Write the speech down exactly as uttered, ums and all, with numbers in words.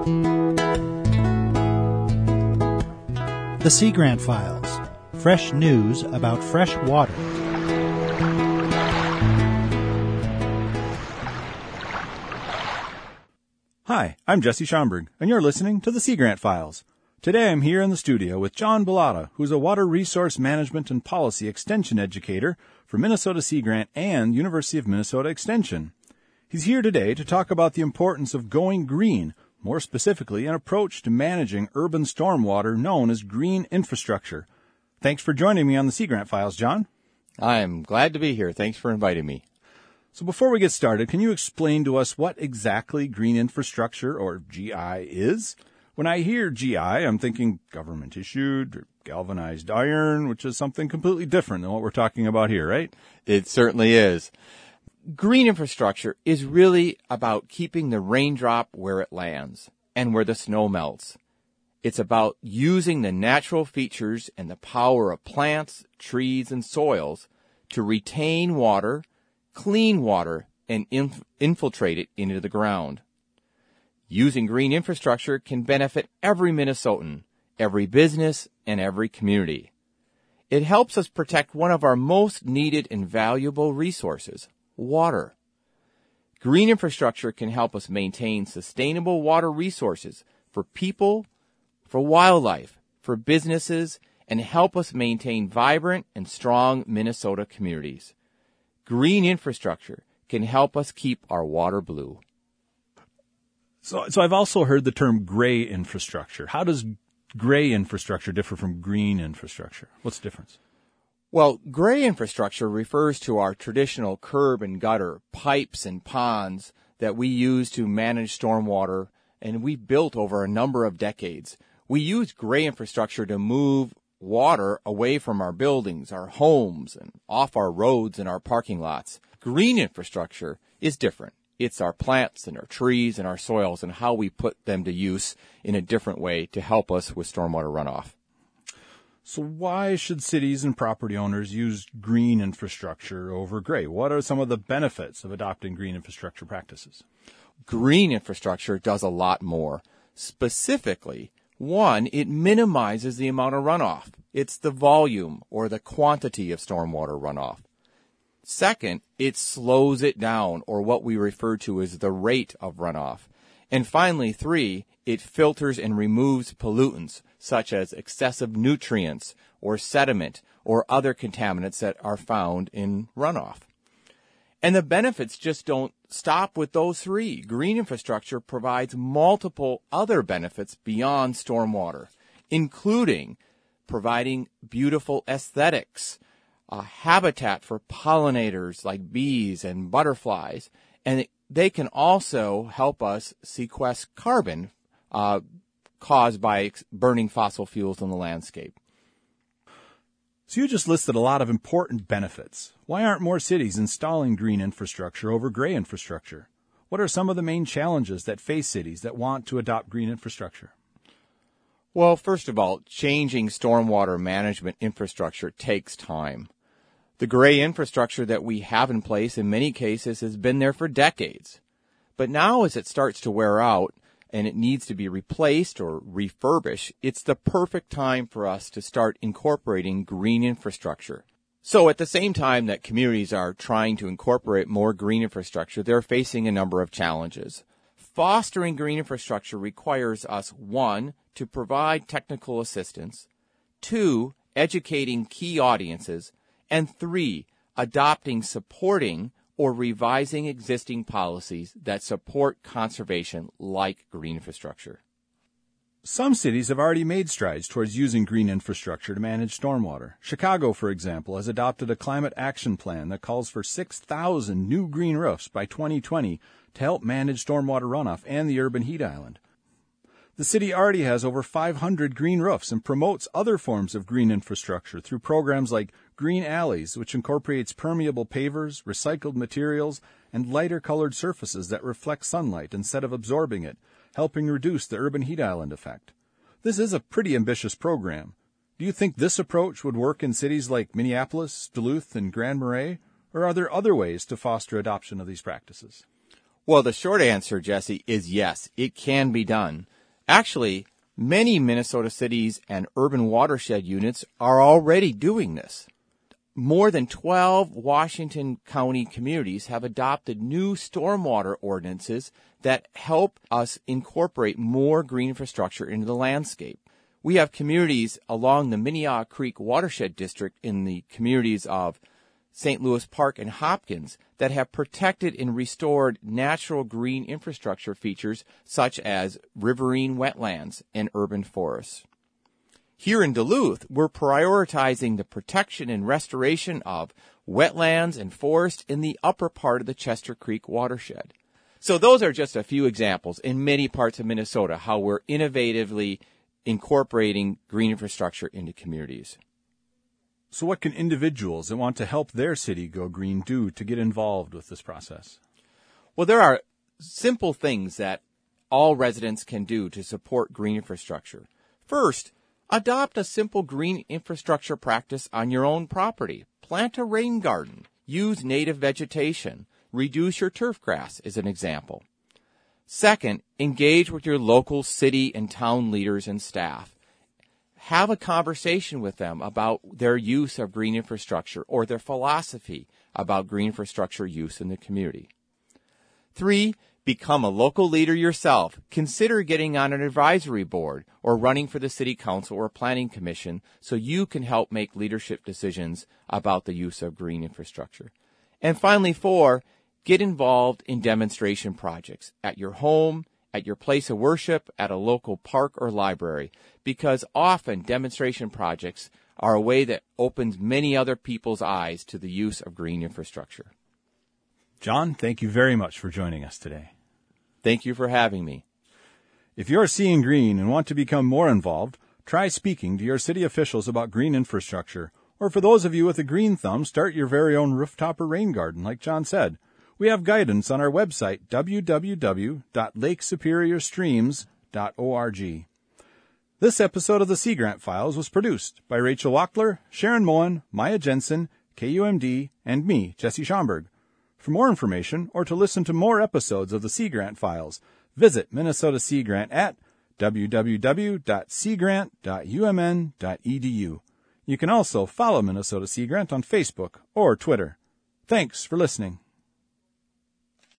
The Sea Grant Files. Fresh news about fresh water. Hi, I'm Jesse Schomburg, and you're listening to the Sea Grant Files. Today I'm here in the studio with John Bellata, who's a water resource management and policy extension educator for Minnesota Sea Grant and University of Minnesota Extension. He's here today to talk about the importance of going green, more specifically an approach to managing urban stormwater known as green infrastructure. Thanks for joining me on the Sea Grant Files, John. I'm glad to be here. Thanks for inviting me. So before we get started, can you explain to us what exactly green infrastructure, or G I, is? When I hear G I, I'm thinking government-issued or galvanized iron, which is something completely different than what we're talking about here, right? It certainly is. Green infrastructure is really about keeping the raindrop where it lands and where the snow melts. It's about using the natural features and the power of plants, trees, and soils to retain water, clean water, and inf- infiltrate it into the ground. Using green infrastructure can benefit every Minnesotan, every business, and every community. It helps us protect one of our most needed and valuable resources, water. Green infrastructure can help us maintain sustainable water resources for people, for wildlife, for businesses, and help us maintain vibrant and strong Minnesota communities. Green infrastructure can help us keep our water blue. So, so I've also heard the term gray infrastructure. How does gray infrastructure differ from green infrastructure? What's the difference? Well, gray infrastructure refers to our traditional curb and gutter, pipes and ponds that we use to manage stormwater, and we've built over a number of decades. We use gray infrastructure to move water away from our buildings, our homes, and off our roads and our parking lots. Green infrastructure is different. It's our plants and our trees and our soils and how we put them to use in a different way to help us with stormwater runoff. So why should cities and property owners use green infrastructure over gray? What are some of the benefits of adopting green infrastructure practices? Green infrastructure does a lot more. Specifically, one, it minimizes the amount of runoff. It's the volume or the quantity of stormwater runoff. Second, it slows it down, or what we refer to as the rate of runoff. And finally, three, it filters and removes pollutants, such as excessive nutrients or sediment or other contaminants that are found in runoff. And the benefits just don't stop with those three. Green infrastructure provides multiple other benefits beyond stormwater, including providing beautiful aesthetics, a habitat for pollinators like bees and butterflies, and they can also help us sequester carbon uh, caused by burning fossil fuels in the landscape. So you just listed a lot of important benefits. Why aren't more cities installing green infrastructure over gray infrastructure? What are some of the main challenges that face cities that want to adopt green infrastructure? Well, first of all, changing stormwater management infrastructure takes time. The gray infrastructure that we have in place in many cases has been there for decades. But now as it starts to wear out and it needs to be replaced or refurbished, it's the perfect time for us to start incorporating green infrastructure. So at the same time that communities are trying to incorporate more green infrastructure, they're facing a number of challenges. Fostering green infrastructure requires us, one, to provide technical assistance, two, educating key audiences, and three, adopting, supporting, or revising existing policies that support conservation like green infrastructure. Some cities have already made strides towards using green infrastructure to manage stormwater. Chicago, for example, has adopted a climate action plan that calls for six thousand new green roofs by twenty twenty to help manage stormwater runoff and the urban heat island. The city already has over five hundred green roofs and promotes other forms of green infrastructure through programs like Green Alleys, which incorporates permeable pavers, recycled materials, and lighter-colored surfaces that reflect sunlight instead of absorbing it, helping reduce the urban heat island effect. This is a pretty ambitious program. Do you think this approach would work in cities like Minneapolis, Duluth, and Grand Marais, or are there other ways to foster adoption of these practices? Well, the short answer, Jesse, is yes, it can be done. Actually, many Minnesota cities and urban watershed units are already doing this. More than twelve Washington County communities have adopted new stormwater ordinances that help us incorporate more green infrastructure into the landscape. We have communities along the Minnehaha Creek Watershed District in the communities of Saint Louis Park and Hopkins that have protected and restored natural green infrastructure features such as riverine wetlands and urban forests. Here in Duluth, we're prioritizing the protection and restoration of wetlands and forests in the upper part of the Chester Creek watershed. So those are just a few examples in many parts of Minnesota how we're innovatively incorporating green infrastructure into communities. So what can individuals that want to help their city go green do to get involved with this process? Well, there are simple things that all residents can do to support green infrastructure. First, adopt a simple green infrastructure practice on your own property. Plant a rain garden. Use native vegetation. Reduce your turf grass is an example. Second, engage with your local city and town leaders and staff. Have a conversation with them about their use of green infrastructure or their philosophy about green infrastructure use in the community. Three, become a local leader yourself. Consider getting on an advisory board or running for the city council or planning commission so you can help make leadership decisions about the use of green infrastructure. And finally, four, get involved in demonstration projects at your home, at your place of worship, at a local park or library, because often demonstration projects are a way that opens many other people's eyes to the use of green infrastructure. John, thank you very much for joining us today. Thank you for having me. If you're seeing green and want to become more involved, try speaking to your city officials about green infrastructure. Or for those of you with a green thumb, start your very own rooftop or rain garden, like John said. We have guidance on our website, w w w dot lake superior streams dot org. This episode of the Sea Grant Files was produced by Rachel Wachtler, Sharon Moen, Maya Jensen, K U M D, and me, Jesse Schomburg. For more information or to listen to more episodes of the Sea Grant Files, visit Minnesota Sea Grant at w w w dot sea grant dot u m n dot e d u. You can also follow Minnesota Sea Grant on Facebook or Twitter. Thanks for listening.